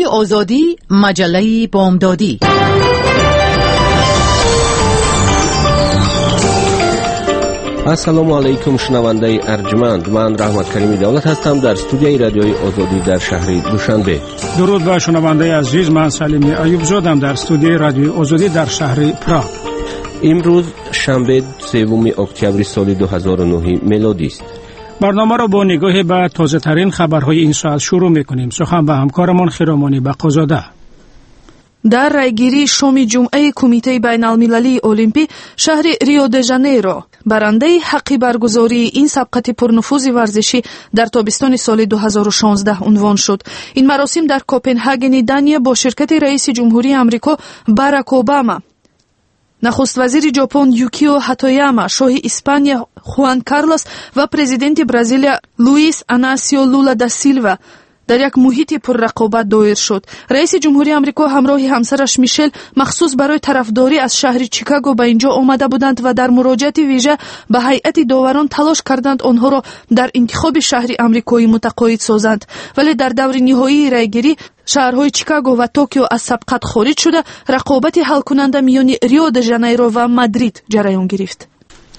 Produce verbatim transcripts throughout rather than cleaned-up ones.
آزادی، مجله بامدادی. السلام علیکم شنونده ارجمند، من رحمت کریمی دولت هستم در استودیوی رادیوی آزادی در شهر دوشنبه. درود بر شنونده عزیز، من سلیمی ایوب زادم در استودیوی رادیوی آزادی در شهر پراگ. امروز شنبه سوم اکتبر سال دو هزار و نه میلادی است. برنامه را با نگاه به تازه ترین خبرهای این ساعت شروع میکنیم. سخن به همکارمان خیرامانی بقازاده. در رایگیری شام جمعه کمیته بین المللی المپی شهر ریو د ژانیرو برنده حق برگزاری این سبقت پرنفوذ ورزشی در تابستان سال دو هزار و شانزده عنوان شد. این مراسم در کوپنهاگن دانیا با شرکت رئیس جمهوری آمریکا باراک اوباما، نخست وزیر ژاپن یوکیو هاتویاما، شاه اسپانیا خوان کارلوس و پرزیدنت برزیلیا لوئیس اناسیو لولا دا سیلوا در یک محیط پر رقابت دایر شد. رئیس جمهوری آمریکا همراه همسرش میشل مخصوص برای طرفداری از شهر چیکاگو به اینجا آمده بودند و در مراجعت ویژه به هیئت داوران تلاش کردند آنها را در انتخاب شهر آمریکایی متقاعد سازند، ولی در دور نهایی رایگیری شهرهای چیکاگو و توکیو از سبقت خارج شده رقابت حل کننده میان ریو د ژانیرو و مادرید جریان گرفت.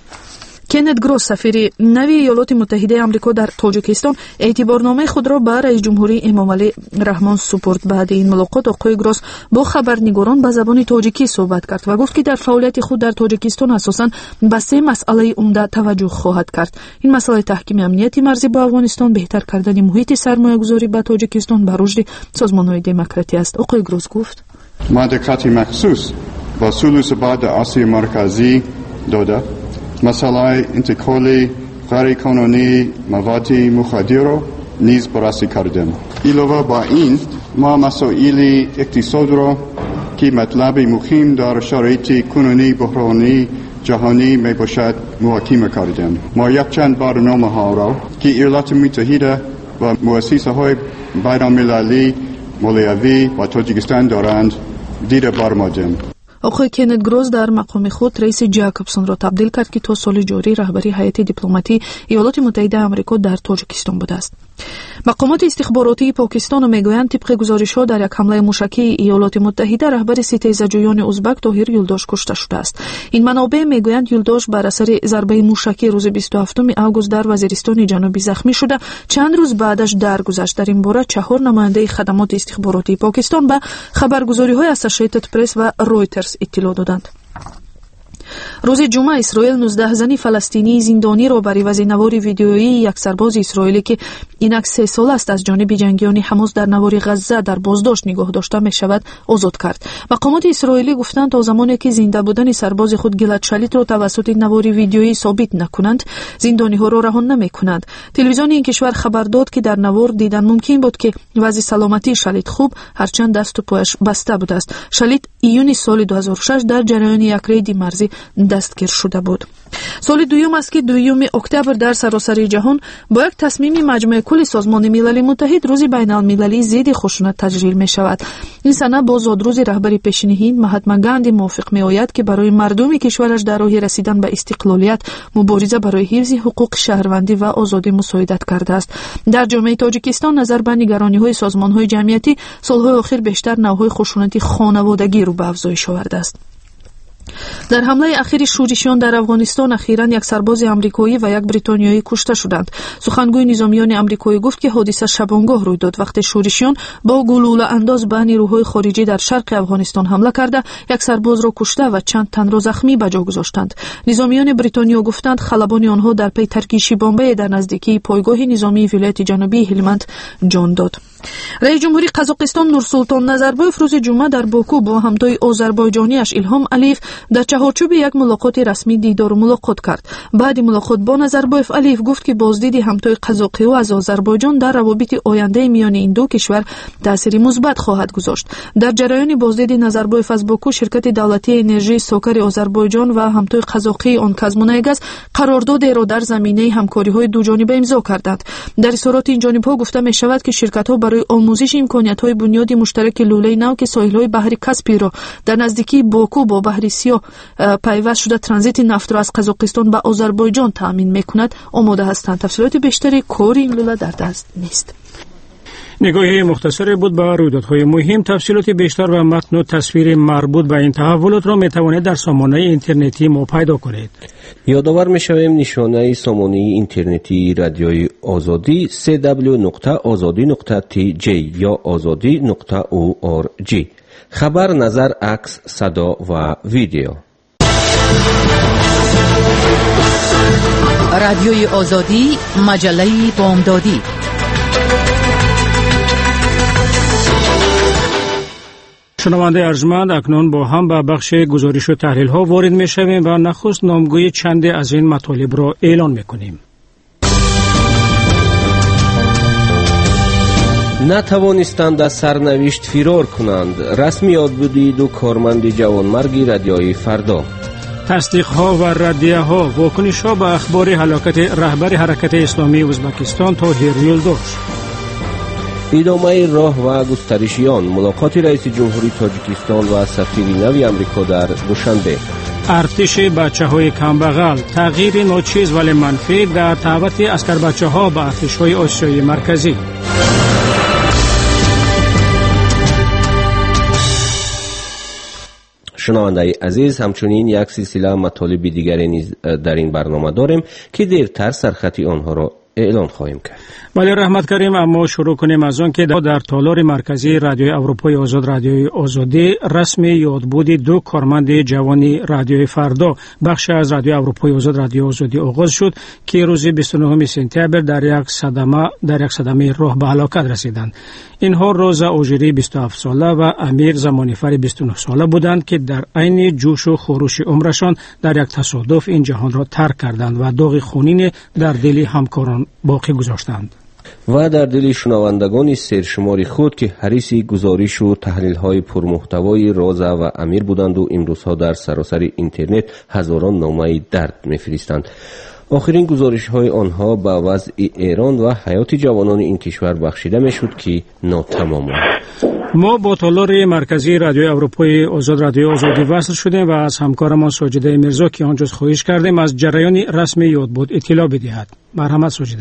کینت گروس، سفیر نوی ایالات متحده آمریکا در تاجیکستان، اعتبارنامه خود را به رئیس جمهوری امامعلی رحمان سپرد. بعد این ملاقات آقای گروس با خبرنگاران به زبان تاجیکی صحبت کرد و گفت که در فعالیت خود در تاجیکستان اساساً به سه مسئله عمده توجه خواهد کرد. این مسئله تحکیم امنیت مرزی با افغانستان، بهتر کردن محیط سرمایه‌گذاری به تاجیکستان و رشد سازمان‌های دموکراتی است. آقای گروس گفت: ما دقت مخصوص با ثلث بعد آسیا مرکزی داده مسئله انتقال غیرقانونی مواد مخدر را نیز بررسی کردیم. علاوه بر این ما مسائل اقتصاد را که مطلب مهم در شرایط کنونی بحرانی جهانی می باشد محاکمه کردیم. ما یک چند برنامه ها را که ایالات متحده و مؤسسه های بین المللی مالیوی و تاجیکستان دارند دیده برآمدیم. آقای کینت گروس در مقام خود رئیس جاکوبسون را تبدیل کرد که تا سال جاری رهبری هیئت دیپلماتی ایالات متحده آمریکا در تاجیکستان بوده است. مقامات استخباراتی پاکستان میگویند طبق گزارش‌ها در یک حمله موشکی ایالات متحده رهبر ستیزجویان ازبک طاهر یولداش کشته شده است. این منابع میگویند یولداش بر اثر ضربه موشکی روز بیست و هفتم آگوست در وزیرستان جنوبی زخمی شده. چند روز بعدش درگذشت. در این باره چهار نماینده خدمات استخباراتی پاکستان به خبرگزاری‌های اسوسییتد پرس و رویترز اطلاع دادند. روز جمعه اسرائیل نوزده زن فلسطینی زندانی را بر عوض نوار ویدیویی یک سرباز اسرائیلی که اینک سه سال است از جانب جنگیان حماس در نوار غزه در بازداشت نگاه داشته می شود آزاد کرد. مقامات اسرائیلی گفتند تا زمانی که زنده بودن سرباز خود گیلاد شلیت را توسط نوار ویدیویی ثابت نکنند زندانی ها را رها نمی کنند. تلویزیون این کشور خبر داد که در نوار دیدن ممکن بود که وضع سلامتی شلیت خوب هرچند دست و پایش بسته بود است. شلیت ایون سال دو هزار و شش در جریان یک رید مرزی دستگیر شده بود. سال دوم است که دوم اکتبر در سراسر جهان با یک تصمیم مجمع کل سازمان ملل متحد روز بین المللی ضد خشونت تجلیل می شود. این سنه با زادروز رهبر پیشین هند مهاتما گاندی موافق می آید که برای مردم کشورش در راه رسیدن به استقلالیت مبارزه برای حفظ حقوق شهروندی و آزادی مساعدت کرده است. در جامعه تاجیکستان نظر به نگرانی‌های سازمان‌های جمعیتی سال‌های اخیر بیشتر نوع‌های خشونت خانوادگی رو به افزایش آورده است. در حمله اخیر شورشیان در افغانستان اخیراً یک سرباز آمریکایی و یک بریتانیایی کشته شدند. سخنگوی نظامیان آمریکایی گفت که حادثه شبانگاه روی داد وقتی شورشیان با گلوله انداز به نیروهای خارجی در شرق افغانستان حمله کرده یک سرباز را کشته و چند تن را زخمی به جا گذاشتند. نظامیان بریتانیا گفتند خلبان آنها در پی ترکیش بمب در نزدیکی پایگاه نظامی ولایت جنوبی هلمند جان داد. رئیس جمهوری قزاقستان نورسولطان نظربایف روز جمعه در باکو با همتای آذربایجانیش ایلهام علیف در چهارچوب یک ملاقات رسمی دیدار و ملاقات کرد. بعد ملاقات با نظربایف علیف گفت که بازدید همتای قزاقی و از آذربایجان در روابط آینده میان این دو کشور تأثیر مثبت خواهد گذاشت. در جریان بازدید نظربایف از باکو شرکت دولتی انرژی سوکر آذربایجان و همتای قزاقی آنکازمونایگاز قرارداد را در زمینه همکاری‌های دو جانبه امضا کردند. در اظهارات این جانب‌ها گفته می شود که شرکت‌ها برای آموزش امکانیت‌های بنیادی مشترک لوله نو که ساحل‌های بحر کاسپی را در نزدیکی باکو با بحر سیاه پیوست شده ترانزیت نفت را از قزاقستان به آذربایجان تأمین می‌کند آماده هستند. تفصیلات بیشتری کار این لوله در دست نیست. نگاه مختصری بود به رویدادهای مهم. تفصیلات بیشتر و متن و تصویر مربوط به این تحولات را می توانید در سامانه اینترنتی ما پیدا کنید. یادآور می شویم نشانه سامانه اینترنتی رادیوی آزادی دبلیو دبلیو دبلیو نقطه آزادی نقطه تی جی یا آزادی نقطه او آر جی. خبر، نظر، عکس، صدا و ویدیو. رادیوی آزادی، مجله بامدادی. شنونده ارجمند، اکنون با هم به بخش گزارش و تحلیل ها وارد می شویم و نخست نامگوی چند از این مطالب را اعلان می کنیم. نتوانستند از سرنوشت فرار کنند. رسمی یاد بودی دو کارمند جوانمرگی رادیوی فردا. تصدیق ها و ردیه ها، واکنش ها به اخبار هلاکت رهبر حرکت اسلامی ازبکستان طاهر یلدوش. ادامه راه و گسترشیان، ملاقات رئیس جمهوری تاجیکستان و سفیر نوی آمریکا در دوشنبه. ارتش بچه های کمبغل، تغییر ناچیز ولی منفی در دعوت عسکر بچه ها به ارتش های آسیای مرکزی. شنونده عزیز، همچنین یک سلسله مطالب دیگری نیز در این برنامه داریم که دیرتر سرخطی آنها را اعلان خواهیم کرد. بله رحمت کریم، اما شروع کنیم از آن که در تالار مرکزی رادیوی اروپای آزاد رادیوی آزادی رسمی یادبود دو کارمند جوانی رادیوی فردا بخش از رادیوی اروپای آزاد رادیوی آزادی آغاز شد که روز بیست و نهم سپتامبر در یک صدمه در یک صدمه راه به هلاکت رسیدند. اینها روزا اوجری بیست و هفت ساله و امیر زمانیفر بیست و نه ساله بودند که در عین جوش و خروش عمرشان در یک تصادف این جهان را ترک کردند و داغ خونین در دل همکاران باقی گذاشتند. و در دل شنوندگان سرشماری خود که حریص گزارش و تحلیل های پرمحتوای روزا و امیر بودند و امروزها در سراسر اینترنت هزاران نامه درد میفرستند. آخرین گزارش های آنها به وضع ایران و حیات جوانان این کشور بخشیده می شد که ناتمام بود. ما با تالار مرکزی رادیوی اروپای آزاد رادیوی آزادی وصل شدیم و از همکارمان ساجده میرزا که آنجا خواهش کردیم از جریان رسمی یادبود اطلاع بدهد. مرحمت ساجده.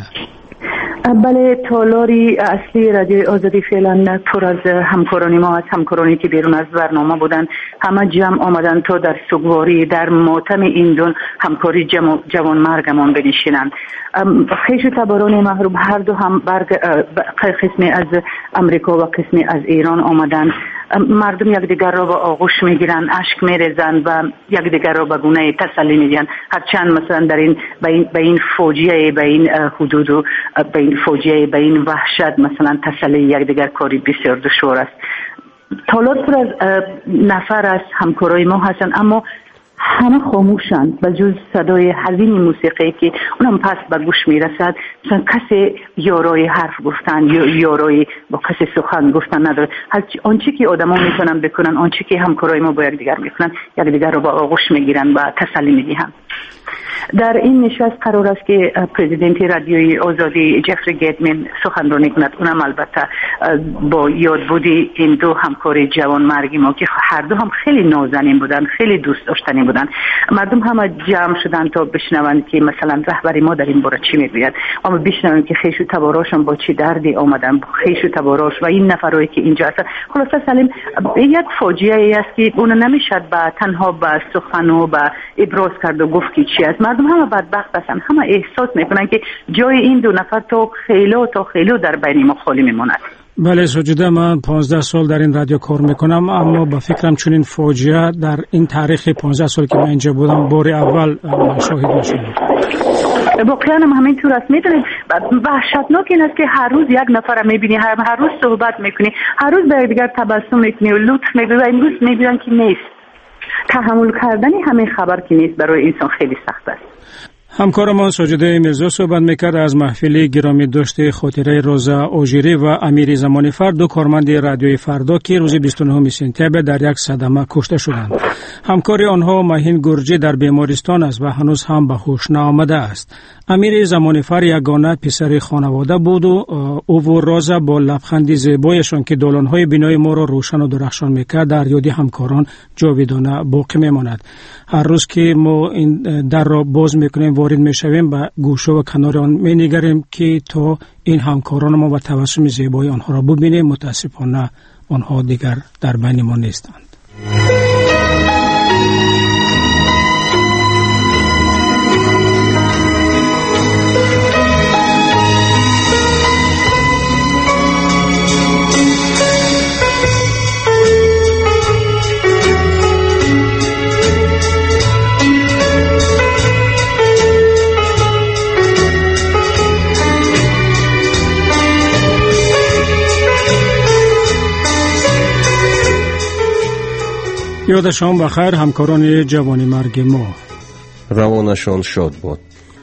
بله، تالاری اصلی رادیوی آزادی فعلا پر از همکارانی ما، از همکارانی که بیرون از برنامه بودن، همه جمع آمدن تا در سوگواری در ماتم این دو همکاری جوان مرگمان بنشینند. خیش و تباران محروم هر دو هم برگ قسمی از امریکا و قسمی از ایران آمدن. مردم یکدیگر را به آغوش میگیرند، اشک میریزند و یکدیگر را به گونه تسلی میدن. هرچند مثلا در این به این به این فوجیه به این حدود و به این فوجیه به این وحشت مثلا تسلی یکدیگر کاری بسیار دشوار است. تالار پر از نفر از همکارای ما هستند، اما همه خاموشند به جز صدای حزین موسیقی که اونم پس به گوش میرسد. مثلا کسی یارای حرف گفتن یا یارای با کسی سخن گفتن نداره. آنچه که آدما میتونن بکنن، آنچه که همکارای ما با یکدیگر میکنن، یکدیگر رو با آغوش میگیرن و تسلی میدهند. در این نشست قرار است که پرزیدنت رادیوی آزادی جفری گیتمن سخنرانی کند. اونم البته با یادبودی این دو همکار جوان مرگی ما که هر دو هم خیلی نازنین بودن، خیلی دوست داشتنی بودن. مردم همه جمع شدن تا بشنوند که مثلا رهبری ما در این باره چی میگوید، اما بشنوند که خیش و تباراشون با چی دردی آمدن، خیش و تباراش و این نفرایی که اینجا هستن. خلاصه سلیم یک فاجعه ای است که اون نمیشد با تنها با سخن و با ابراز کرد و گفت که چی است. مردم همه بدبخت هستن، همه احساس میکنن که جای این دو نفر تا خیلی تا خیلی در بین ما خالی میماند. بله ساجده، من پانزده سال در این رادیو کار میکنم، اما با فکرم چون این فاجعه در این تاریخ پانزده سال که من اینجا بودم بار اول شاهد شدم. واقعا هم همینطور است. میدونید وحشتناک این است که هر روز یک نفر میبینی، هر, هر روز صحبت میکنی، هر روز به دیگر تبسم میکنی و لطف میکنی و این روز میبینن که نیست. تحمل کردنی همین خبر که نیست برای انسان خیلی سخت است. همکارمان ساجده میرزا صحبت میکرد از محفل گرامی داشته خاطره روزا اوجری و امیر زمانیفر، دو کارمند رادیوی فردا که روز بیست و نهم سپتامبر در یک صدمه کشته شدند. همکار آنها ماهین گرجی در بیمارستان است و هنوز هم به هوش نآمده است. امیر زمانیفر یگانه پسر خانواده بود و او و روزا با لبخند زیبایشان که دالانهای بینای ما را روشن و درخشان میکرد در یاد همکاران جاودانه باقی میماند. هر روز که ما این در را باز میکنیم وارد میشویم به گوشه و کنار آن مینگریم که تا این همکاران ما و تبسم زیبای آنها را ببینیم. متاسفانه آنها دیگر در بین ما نیستند. یادشان بخیر همکاران جوانی مرگ ما، روانشان شاد باد.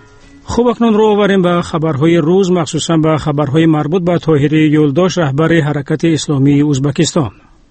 خوب اکنون رو آوریم به خبرهای روز، مخصوصا به خبرهای مربوط به طاهر یولداش رهبر حرکت اسلامی ازبکستان.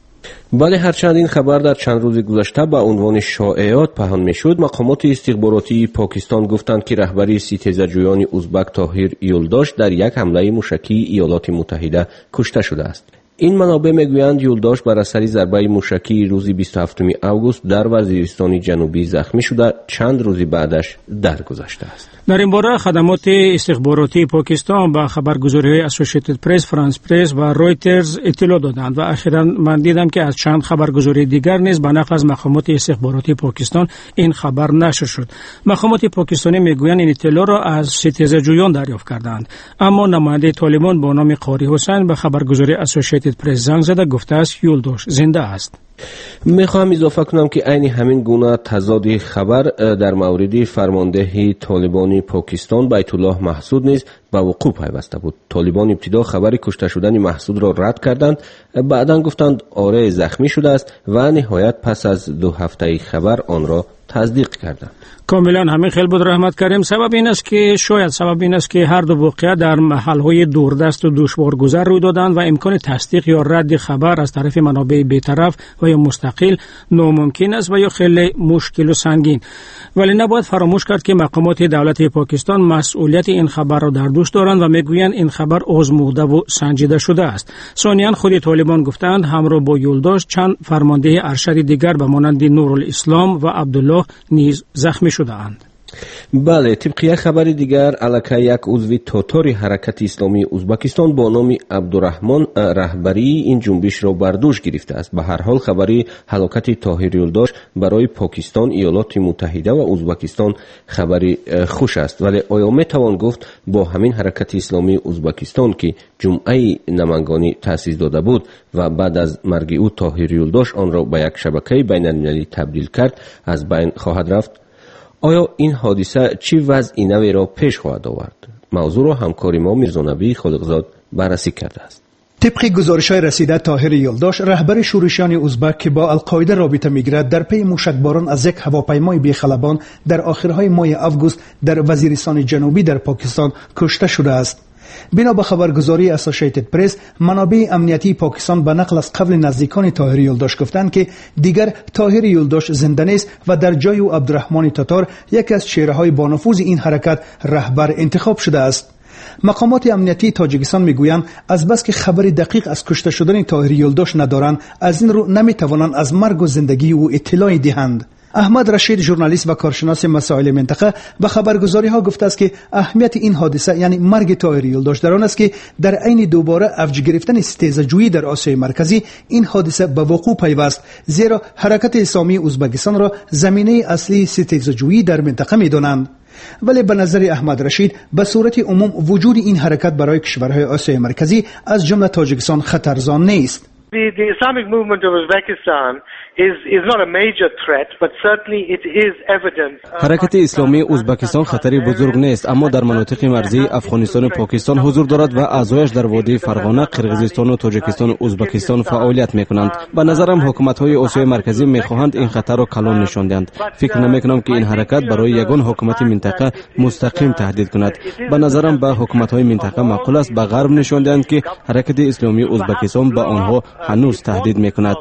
بله، هرچند این خبر در چند روز گذشته به عنوان شایعات پنهان میشد، مقامات استخباراتی پاکستان گفتند که رهبر ستیزجویان ازبک طاهر یولداش در یک حمله موشکی ایالات متحده کشته شده است. این منابع میگویند یولداش بر اثر ضربه موشکی روز بیست و هفتم آگوست در وزیرستان جنوبی زخمی شده، چند روز بعدش درگذشته است. در این باره خدمات استخباراتی پاکستان به خبرگزاری‌های اسوسییتد پرس، فرانس پرس و رویترز اطلاع دادند و اخیراً من دیدم که از چند خبرگزاری دیگر نیز به نقل از مقامات استخباراتی پاکستان این خبر نشر شد. مقامات پاکستانی میگویند این اطلاع را از ستیزجویان دریافت کردند، اما نماینده طالبان با نام قاری حسین به خبرگزاری اسوسییتد پرس زنگ زده گفته است یولداش زنده است. میخواهم اضافه کنم که عین همین گونه تضاد خبر در مورد فرمانده طالبان پاکستان بیت الله محسود نیز به وقوع پیوسته بود. طالبان ابتدا خبر کشته شدن محسود را رد کردند، بعداً گفتند آره زخمی شده است و نهایت پس از دو هفته خبر آن را تصدیق کردند. کاملا همین خیلی بود رحمت کریم. سبب این است که شاید سبب این است که هر دو واقعه در محل‌های دوردست و دشوارگذر روی دادند و امکان تصدیق یا رد خبر از طرف منابع بی‌طرف و یا مستقل ناممکن است و یا خیلی مشکل و سنگین. ولی نباید فراموش کرد که مقامات دولت پاکستان مسئولیت این خبر را در دوش دارند و میگویند این خبر آزموده و سنجیده شده است. ثانیاً خود طالبان گفتند همراه با یولداش چند فرمانده ارشد دیگر به مانند نورالاسلام و عبدالله نیز زخمی شده‌اند. بله، طبق یک خبر دیگر الکه یک عضو تاتار حرکت اسلامی ازبکستان با نام عبدالرحمن رهبری این جنبش را بر دوش گرفته است. به هر حال خبری هلاکت طاهر یولداش برای پاکستان، ایالات متحده و ازبکستان خبری خوش است، ولی آیا می توان گفت با همین حرکت اسلامی ازبکستان که جمعه نمنگانی تأسیس داده بود و بعد از مرگ او طاهر یولداش آن را به یک شبکه بین المللی تبدیل کرد از بین خواهد رفت؟ آیا این حادثه چی وضع نوی را پیش خواهد آورد؟ موضوع را همکار ما میرزا نبی خالقزاد بررسی کرده است. طبق گزارش‌های رسیده طاهر یولداش رهبر شورشیان ازبک که با القاعده رابطه می‌گیرد در پی موشکباران از یک هواپیمای بیخلبان در آخرهای ماه آگوست در وزیرستان جنوبی در پاکستان کشته شده است. بنا به خبرگزاری اسوسییتد پرس، منابع امنیتی پاکستان به نقل از قبل نزدیکان طاهر یولداش گفتند که دیگر طاهر یولداش زنده نیست و در جای او عبدالرحمن تاتار یکی از چهره‌های بانفوذ این حرکت رهبر انتخاب شده است. مقامات امنیتی تاجیکستان میگویند از بس که خبر دقیق از کشته شدن طاهر یولداش ندارند، از این رو نمیتوانند از مرگ و زندگی او اطلاعی دهند. احمد رشید ژورنالیست و کارشناس مسائل منطقه به خبرگزاری ها گفته است که اهمیت این حادثه یعنی مرگ طاهر یولداش در آن است که در عین دوباره افج گرفتن ستیزجویی در آسیای مرکزی این حادثه به وقوع پیوست، زیرا حرکت اسلامی ازبکستان را زمینه اصلی ستیزجویی در منطقه می‌دانند. ولی به نظر احمد رشید به صورت عموم وجود این حرکت برای کشورهای آسیای مرکزی از جمله تاجیکستان خطرزا نیست. The, the Islamic movement of Uzbekistan is is not a major threat, but certainly it is evident. حرکت اسلامی ازبکستان خطری بزرگ نیست، اما در مناطق مرزی افغانستان و پاکستان حضور دارد و اعضایش در وادی فرغانه، قرقیزستان و تاجیکستان و ازبکستان فعالیت میکنند. به نظرم حکومت‌های آسیای مرکزی میخواهند این خطر را کلان نشان دهند. فکر نمیکنم که این حرکت برای یگان حکومت منطقه مستقیم تهدید کند. به نظرم به حکومت‌های منطقه معقول است به غرب نشان دهند که حرکت اسلامی ازبکستان به آنها هنوز تهدید میکند.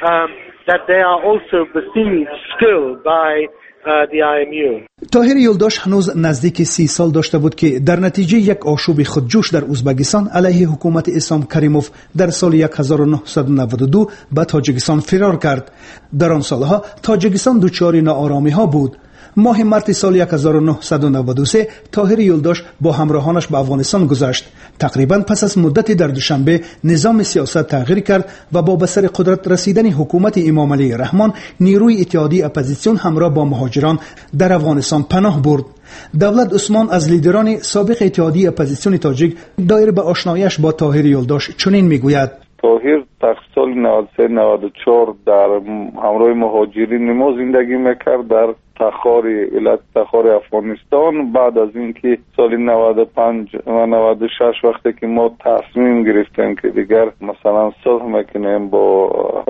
طاهر یولداش هنوز نزدیک سی سال داشته بود که در نتیجه یک آشوب خودجوش در ازبکستان علیه حکومت اسلام کریموف در سال هزار و نهصد و نود و دو به تاجیکستان فرار کرد. در آن سالها تاجیکستان دچار ناآرامی ها بود. ماه مارت سال هزار و نهصد و نود و سه طاهر یلداش با همراهانش به افغانستان گذشت. تقریبا پس از مدتی در دوشنبه نظام سیاست تغییر کرد و با به سر قدرت رسیدن حکومت امام علی رحمان نیروی اتحادیه اپوزیسیون همراه با مهاجران در افغانستان پناه برد. دولت عثمان از لیدران سابق اتحادیه اپوزیسیون تاجیک دایر به آشناییش با طاهر یلداش چنین میگوید: طاهر در سال نود و سه نود و چهار در همراه مهاجرین ما زندگی میکرد در تخار ولایت تخار افغانستان. بعد از اینکه سال نود و پنج و نود و شش وقتی که ما تصمیم گرفتیم که دیگر مثلا صلح میکنیم با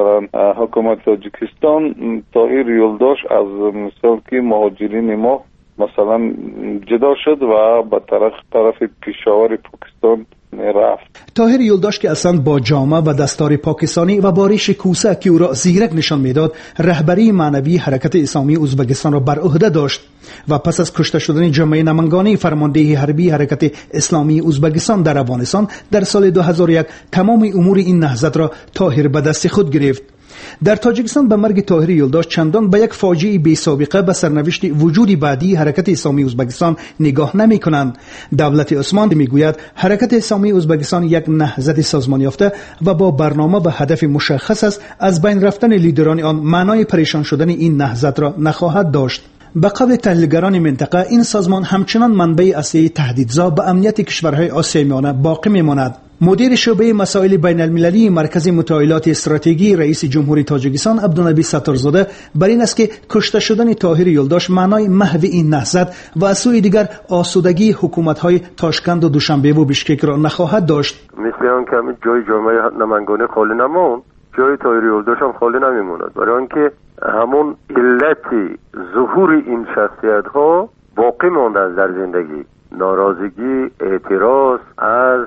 حکومت تاجیکستان، طاهر یلداش از مثال که مهاجرین ما مثلا جدا شد و به طرف طرف پشاور پاکستان رفت. طاهر یلداش که اصلا با جامه و دستار پاکستانی و با ریش کوسه که او را زیرک نشان میداد رهبری معنوی حرکت اسلامی ازبکستان را بر عهده داشت و پس از کشته شدن جمعه نمنگانی فرمانده حربی حرکت اسلامی ازبکستان در افغانستان در سال دو هزار و یک تمام امور این نهضت را طاهر به دست خود گرفت. در تاجیکستان به مرگ طاهر یلداش چندان به یک فاجعه بی سابقه به سرنوشت وجود بعدی حرکت اسلامی ازبکستان نگاه نمی کنند. دولت عثمان میگوید حرکت اسلامی ازبکستان یک نهضت سازمان یافته و با برنامه به هدف مشخص است از بین رفتن لیدران آن معنای پریشان شدن این نهضت را نخواهد داشت. به قول تحلیلگران منطقه این سازمان همچنان منبع اصلی تهدیدزا به امنیت کشورهای آسیای میانه باقی میماند. مدیر شعبه مسائل بین المللی مرکز مطالعات استراتژی رئیس جمهوری تاجیکستان عبدالنبی ستارزاده بر این است که کشته شدن طاهر یلداش معنای محو این نهضت و از سوی دیگر آسودگی حکومت‌های تاشکند و دوشنبه و بشکک را نخواهد داشت. مثل آن که همین جای جامعه نمنگانه خالی نماند، جای طاهر یلداش هم خالی نمیماند، برای آنکه همون علت ظهور این شخصیت‌ها باقی مانده است در زندگی. ناراضگی، اعتراض از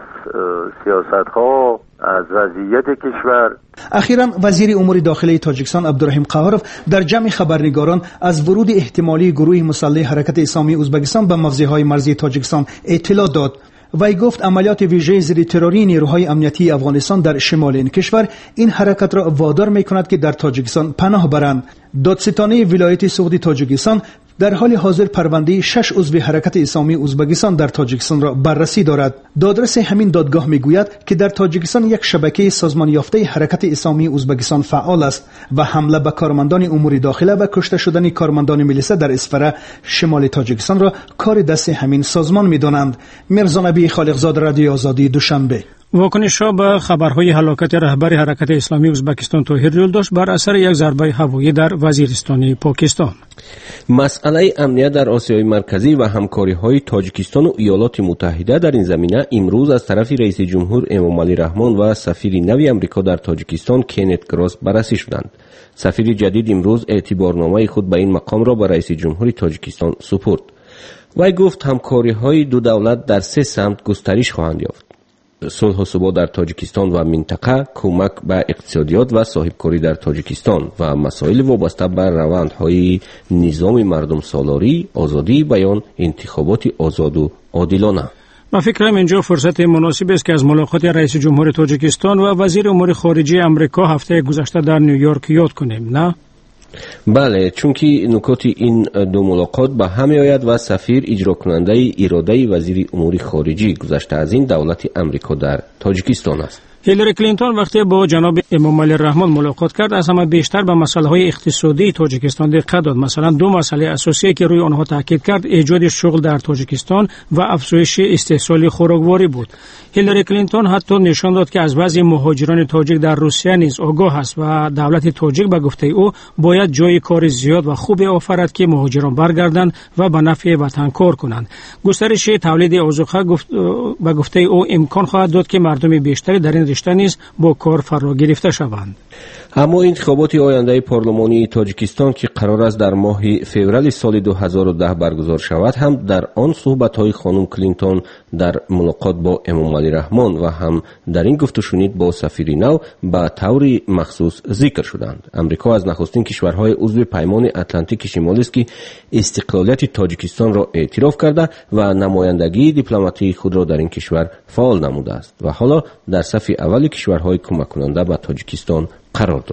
سیاست‌ها، از وضعیت کشور. اخیراً وزیر امور داخلی تاجیکستان عبدالرحیم قهارف در جمع خبرنگاران از ورود احتمالی گروه مسلح حرکت اسلامی ازبکستان به موضع‌های مرزی تاجیکستان اطلاع داد. وی گفت عملیات ویژه زیر تروری نیروهای امنیتی افغانستان در شمال این کشور این حرکت را وادار می‌کند که در تاجیکستان پناه برند. دادستانی ولایت سعودی تاجیکستان در حال حاضر پرونده شش عضو حرکت اسلامی ازبکستان در تاجیکستان را بررسی دارد. دادرس همین دادگاه میگوید که در تاجیکستان یک شبکه سازمان یافته حرکت اسلامی ازبکستان فعال است و حمله به کارمندان امور داخله و کشته شدن کارمندان ملیسه در اسفره شمال تاجیکستان را کار دست همین سازمان میدانند. میرزا نبی خالقزاد، رادیو آزادی، دوشنبه. واکنش‌ها به خبرهای هلاکت رهبر حرکت اسلامی ازبکستان طاهر یلداش بر اثر یک ضربه هوایی در وزیرستان پاکستان. مسئله امنیت در آسیای مرکزی و همکاری‌های تاجیکستان و ایالات متحده در این زمینه امروز از طرف رئیس جمهور امام علی رحمان و سفیر نوی آمریکا در تاجیکستان کنت گراس بررسی شدند. سفیر جدید امروز اعتبارنامه خود به این مقام را به رئیس جمهور تاجیکستان سپرد. وی گفت همکاری‌های دو دولت در سه سمت گسترش خواهند یافت: صلح و ثبات در تاجیکستان و منطقه، کمک به اقتصادیات و صاحبکاری در تاجیکستان و مسائل وابسته به روندهای نظام مردم سالاری، آزادی بیان، انتخابات آزاد و عادلانه. من فکرم اینجا فرصت مناسب است که از ملاقات رئیس جمهور تاجیکستان و وزیر امور خارجه آمریکا هفته گذشته در نیویورک یاد کنیم، نه؟ بله، چونکه نکات این دو ملاقات به هم آید و سفیر اجرا کننده اراده وزیر امور خارجه گذشته از این دولت آمریکا در تاجیکستان است. هیلاری کلینتون وقتی با جناب امام علی رحمان ملاقات کرد از همه بیشتر به مسائل اقتصادی تاجیکستان دقت داد. مثلا دو مسئله اساسی که روی آنها تاکید کرد ایجاد شغل در تاجیکستان و افزایش استحصال خوراکواری بود. هیلاری کلینتون حتی نشان داد که از وضع مهاجران تاجیک در روسیه نیز آگاه است و دولت تاجیک به گفته او باید جای کار زیاد و خوب آفرد که مهاجران برگردند و به نفع وطن کار کنند. گسترش تولید آذوقه گفت به گفته او امکان خواهد داد که مردم بیشتری در این رشته نیز با کار فرا گرفته شوند. اما انتخابات آینده پارلمانی تاجیکستان که قرار است در ماه فوریه سال دو هزار و ده برگزار شود هم در آن صحبت‌های خانم کلینتون در ملاقات با امام علی رحمان و هم در این گفت و شنید با سفیر نو به طور مخصوص ذکر شدند. امریکا از نخستین کشورهای عضو پیمان اتلانتیک شمالی است که استقلالیت تاجیکستان را اعتراف کرده و نمایندگی دیپلماتی خود را در این کشور فعال نموده است و حالا در صف اول کشورهای کمک کننده به تاجیکستان قرار دارد.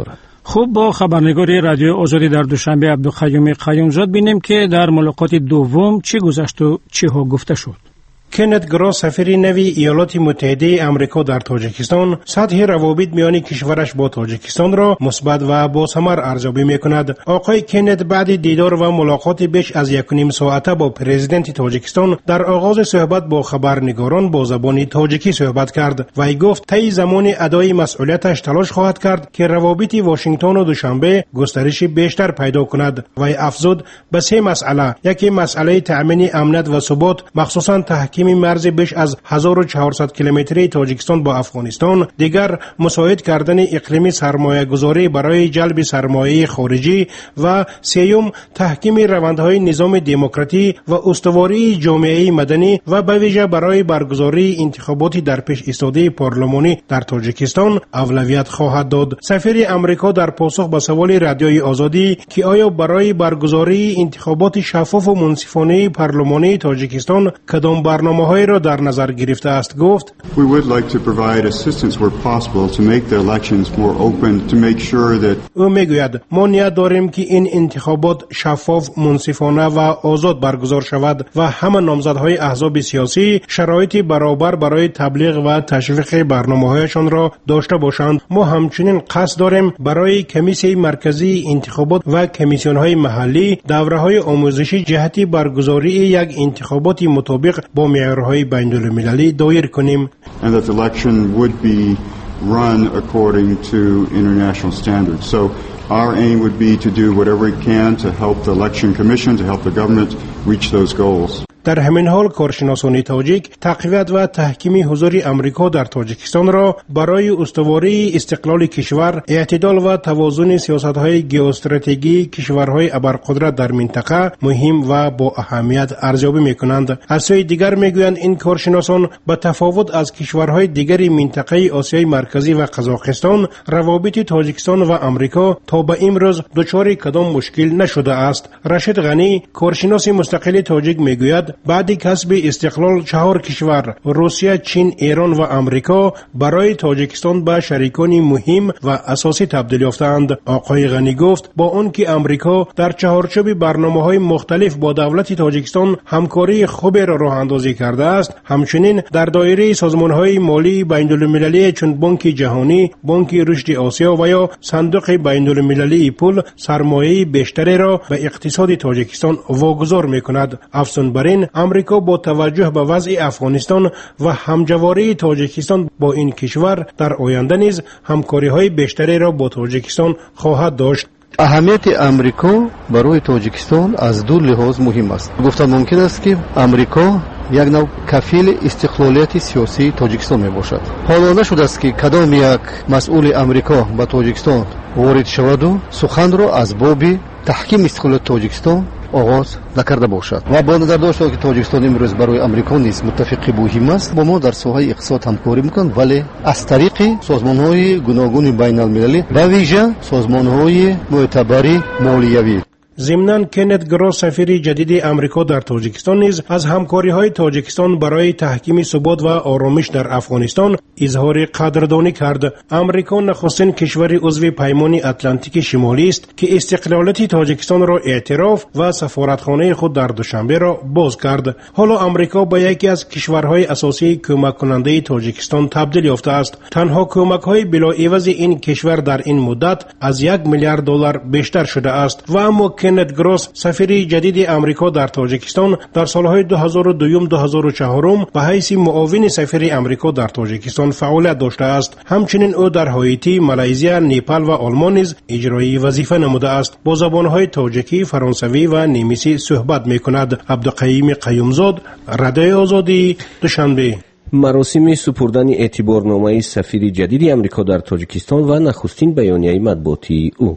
خب با خبرنگار رادیو آزادی در دوشنبه عبدالقیوم قیومزاد بینیم که در ملاقات دوم چی گذشت و چی ها گفته شد. کنت گراس سفیر نوی ایالات متحده آمریکا در تاجیکستان سطح روابط میان کشورش با تاجیکستان را مثبت و باثمر ارزیابی میکند. آقای کنت بعد دیدار و ملاقات بیش از یک و نیم ساعته با پرزیدنت تاجیکستان در آغاز صحبت با خبرنگاران با زبان تاجیکی صحبت کرد و ای گفت طی زمان ادای مسئولیتش تلاش خواهد کرد که روابط واشنگتن و دوشنبه گسترش بیشتر پیدا کند و ای افزود به سه مسئله، یکی مسئله تأمین امنیت و ثبات مخصوصا تحکیم مرز بیش از هزار و چهارصد کیلومتری تاجیکستان با افغانستان، دیگر مساعد کردن اقلیم سرمایه گذاری برای جلب سرمایه خارجی و سیوم تحکیم روندهای نظام دموکراتی و استواری جامعه مدنی و به ویژه برای برگزاری انتخابات در پیش ایستاده پارلمانی در تاجیکستان اولویت خواهد داد. سفیر امریکا در پاسخ به سوال رادیوی آزادی که آیا برای برگزاری انتخابات شفاف و منصفانه پارلمانی تاجیکستان کدام برنامه های را در نظر گرفته است گفت We would like to provide assistance where possible to make the elections more open to make sure that او میگوید ما نیت داریم که این انتخابات شفاف، منصفانه و آزاد برگزار شود و همه نامزدهای احزاب سیاسی شرایط برابر برای تبلیغ و تشویق برنامه‌هایشان را داشته باشند. ما همچنین قصد داریم برای کمیسیون مرکزی انتخابات و کمیسیون‌های محلی دوره‌های آموزشی جهتی برگزاری یک انتخابات مطابق با معیارهای بین‌المللی دایر کنیم. and that the election would be run according to international standards. So our aim would be to do whatever we can to help the election commission, to help the government reach those goals. در همین حال کارشناسان تاجیک تقویت و تحکیم حضور امریکا در تاجیکستان را برای استواری استقلال کشور، اعتدال و توازن سیاست‌های ژئواستراتژیکی کشورهای ابرقدرت در منطقه مهم و با اهمیت ارزیابی می‌کنند. از سوی دیگر می‌گویند این کارشناسان به تفاوت از کشورهای دیگر منطقه آسیای مرکزی و قزاقستان روابط تاجیکستان و امریکا تا به امروز دچار کدام مشکل نشده است. رشید غنی کارشناس مستقل تاجیک می‌گوید بعد کسب استقلال چهار کشور روسیه، چین، ایران و امریکا برای تاجیکستان به شریکانی مهم و اساسی تبدیل یافتند. آقای غنی گفت با آنکه امریکا در چهارچوب برنامه‌های مختلف با دولت تاجیکستان همکاری خوبی را راه اندازی کرده است، همچنین در دایره سازمان‌های مالی بین‌المللی چون بانک جهانی، بانک رشد آسیا و یا صندوق بین‌المللی پول سرمایه بیشتری را به اقتصاد تاجیکستان واگذار می‌کند. افزون بر این امریکا با توجه به وضع افغانستان و همجواری تاجیکستان با این کشور در آینده نیز همکاری‌های بیشتری را با تاجیکستان خواهد داشت. اهمیت امریکا برای تاجیکستان از دو لحاظ مهم است. گفتن ممکن است که امریکا یک نوع کفیل استقلالیت سیاسی تاجیکستان می باشد. حالا نشده است که کدام یک مسئول امریکا به تاجیکستان وارد شود و سخن را از باب تحکیم استقلالیت تاجیکستان آغاز نکرده باشد و با نظر داشته که تاجیکستان امروز برای امریکا نیز متفق مهم است. با ما در ساحه اقتصاد همکاری میکنند ولی از طریق سازمان‌های گوناگون بین‌المللی و ویژه سازمان‌های معتبر مالیوی. ضمناً کنت گراس سفیر جدید امریکا در تاجیکستان نیز از همکاری‌های تاجیکستان برای تحکیم ثبات و آرامش در افغانستان اظهار قدردانی کرد. امریکا نخستین کشور عضو پیمان اتلانتیک شمالی است که استقلالیت تاجیکستان را اعتراف و سفارتخانه خود در دوشنبه را باز کرد. حالا امریکا به یکی از کشورهای اساسی کمک کننده تاجیکستان تبدیل یافته است. تنها کمک‌های بلاعوض این کشور در این مدت از یک میلیارد دلار بیشتر شده است و اما کنت گراس سفیر جدید امریکا در تاجیکستان در سالهای دو هزار و دو و دو هزار و چهار به حیث معاون سفیر امریکا در تاجیکستان فعالیت داشته است. همچنین او در هایتی، مالزی، نیپال و آلمان نیز اجرای وظیفه نموده است. با زبانهای تاجیکی، فرانسوی و نیمیسی صحبت می‌کند. عبدالقیوم قیومزاد، رادیوی آزادی، دوشنبه. مراسم سپردن اعتبارنامه سفیر جدید امریکا در تاجیکستان و نخستین بیانیه مطبوعاتی او.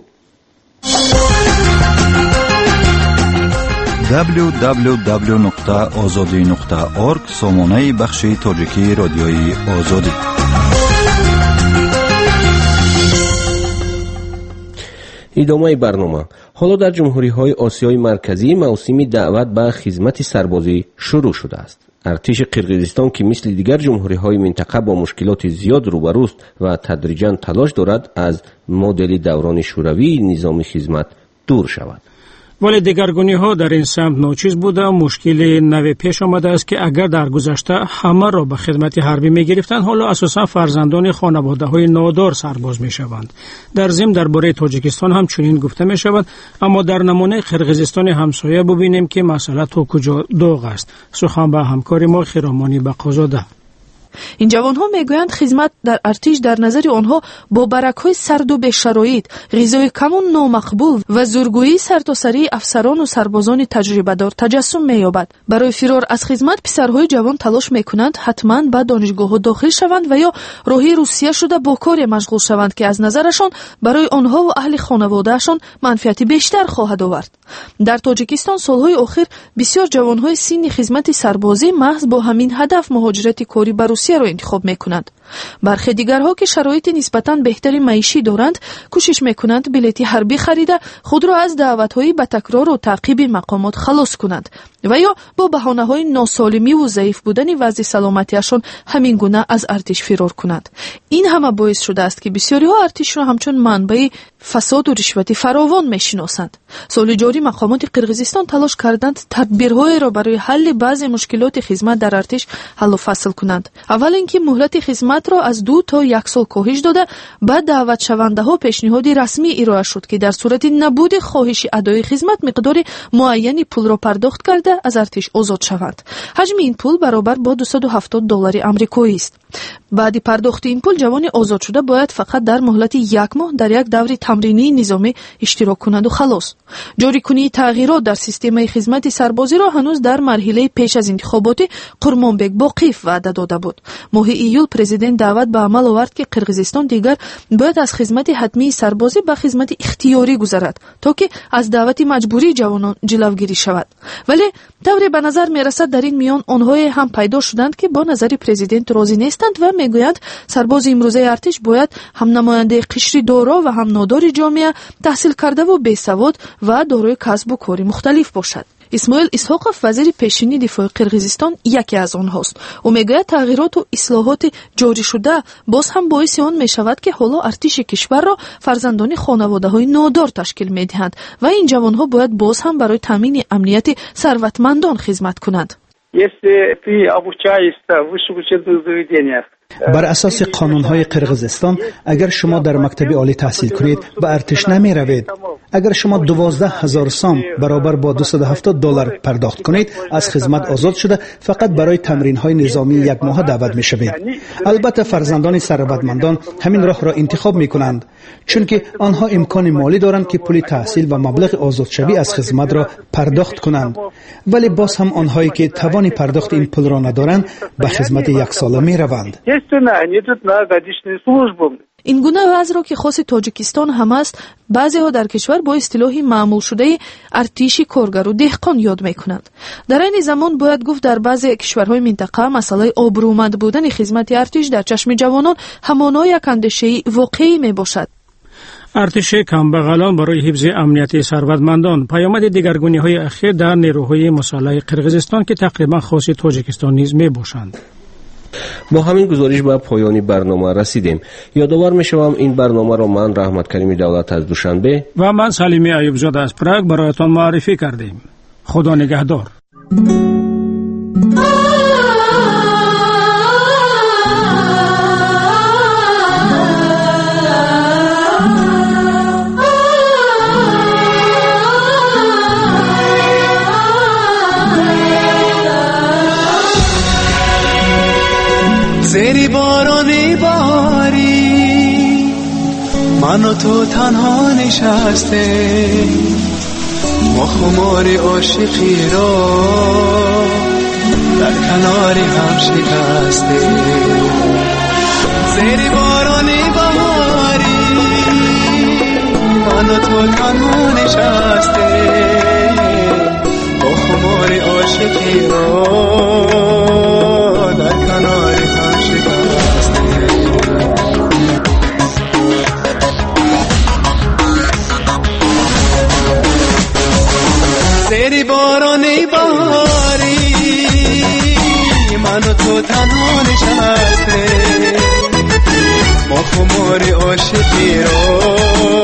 دبلیو دبلیو دبلیو نقطه آزادی نقطه اورگ سامانه بخش تاجیکی رادیوی آزادی. ادامه برنامه. حالا در جمهوری های آسیای مرکزی موسم دعوت به خدمت سربازی شروع شده است. ارتش قرقیزستان که مثل دیگر جمهوری‌های منطقه با مشکلات زیاد روبروست و تدریجاً تلاش دارد از مدل دوران شوروی نظام خدمت دور شود. ولی دگرگونی ها در این سمت ناچیز بوده. مشکل نوی پیش آمده است که اگر در گذشته همه را به خدمت حربی می گرفتند، حالا اساسا فرزندان خانواده های نادار سرباز می شوند. در ضمن درباره تاجیکستان هم چنین گفته می شود، اما در نمونه قرقیزستان همسایه ببینیم که مسئله تا کجا داغ است. سخن به همکار ما خیرامانی بقازاده. این جوانها میگویند خدمت در ارتش در نظر آنها با برکهای سرد و بی‌شرایط، غذای کم و نامقبول و زورگویی سرتاسری افسران و سربازان تجربه دار تجسم می‌یابد. برای فرار از خدمت پسرهای جوان تلاش می‌کنند حتما به دانشگاه‌ها داخل شوند و یا راهی روسیه شده با کار مشغول شوند که از نظرشان برای آنها و اهل خانواده‌شان منفعت بیشتر خواهد آورد. در تاجیکستان سالهای اخیر بسیار جوانهای سن خدمت سربازی محض با همین هدف مهاجرت کاری به روسیه را انتخاب میکنند. برخی دیگرها که شرایط نسبتاً بهتری معیشی دارند کوشش میکنند بلیط حربی خریده خود را از دعوت‌های به تکرار و تعقیب مقامات خلاص کنند و یا با بهانه‌های ناسالمی و ضعیف بودن وضع سلامتیشان همین گونه از ارتش فرار کنند. این همه باعث شده است که بسیاری ها ارتش را همچون منبع فساد و رشوت فراوان میشناسند. سال جاری مقامات قرقیزستان تلاش کردند تدبیرهای را برای حل بعضی مشکلات خدمت در ارتش حل و فصل کنند. اول اینکه مهلت خدمت را از دو تا یک سال کاهش داده، بعد دعوت شونده ها پیشنهاد رسمی ارائه شد که در صورت نبود خواهش ادای خدمت مقدار معینی پول را پرداخت کرده از ارتش آزاد شوند. حجم این پول برابر با دویست و هفتاد دلار آمریکایی است. بعد پرداخت این پول جوان آزاد شده باید فقط در مهلت یک ماه در یک دوره تمرینی نظامی اشتراک کند و خلاص. جاری کنی تغییرات در سیستم خدمت سربازی را هنوز در مرحله پیش از انتخابات قرمانبک باقیف وعده داده بود. ماه ایول پرزیدنت دعوت به عمل آورد که قرقیزستان دیگر باید از خدمت حتمی سربازی به خدمت اختیاری گذرد تا که از دعوت مجبوری جوانان جلوگیری شود. ولی طوری به نظر می رسد در این میان آنهای هم پیدا شدند که با نظر پرزیدنت راضی نیستند و میگویند سرباز امروزه ارتش باید هم نماینده قشر دارا و هم نادار جامعه، تحصیل کرده و بیسواد و دارای کسب و کاری مختلف باشد. اسماعیل اسحاقов وزیر پیشینی دفاع قرقیزستان یکی از آنهاست. او میگوید تغییرات و اصلاحات جاری شده باز هم باعث آن می شود که حالا ارتش کشور را فرزندان خانواده های نادار تشکیل می دهند و این جوانها باید باز هم برای تامین امنیت ثروتمندان خدمت کنند. بر اساس قانون‌های قرقیزستان اگر شما در مکتب عالی تحصیل کنید به ارتش نمی روید. اگر شما دوازده هزار سام برابر با دویست و هفتاد دلار پرداخت کنید از خدمت آزاد شده فقط برای تمرین‌های نظامی یک ماه دعوت می‌شوید. البته فرزندان ثروتمندان همین راه را انتخاب می‌کنند چون که آنها امکان مالی دارند که پول تحصیل و مبلغ آزادشوی از خدمت را پرداخت کنند. ولی باز هم آنهایی که توان پرداخت این پول را ندارند به خدمت یک ساله می‌روند. این گونه وضع را که خاص تاجیکستان هم است، بعضی ها در کشور با اصطلاحی معمول شده ارتش کارگر و دهقان یاد میکنند. در این زمان باید گفت در بعضی کشورهای منطقه مسئله آبرومند بودن خدمت ارتش در چشم جوانان همانا یک اندیشه واقعی می باشد. ارتش کمبغلان برای حفظ امنیت ثروتمندان. پیامد دگرگونی های اخیر در نیروهای مسلح قرقیزستان که تقریبا خاص تاجیکستان نیز می باشند. با همین گزارش به پایان برنامه رسیدیم. یادآور می‌شوم این برنامه را من رحمت کریمی دولت از دوشنبه و من سلیمی ایوب زاده از پراگ برایتان معرفی کردیم. خدا نگهدار. زیر بارانی باری من و تو تنها نشسته، ما خمار عاشقی را در کنار هم شکسته. زیر بارانی باری من و تو تنها نشسته، ما خمار عاشقی را در کنار هم شکسته. زیر بارانی باری و تنها نشسته، ما خمار عاشقی را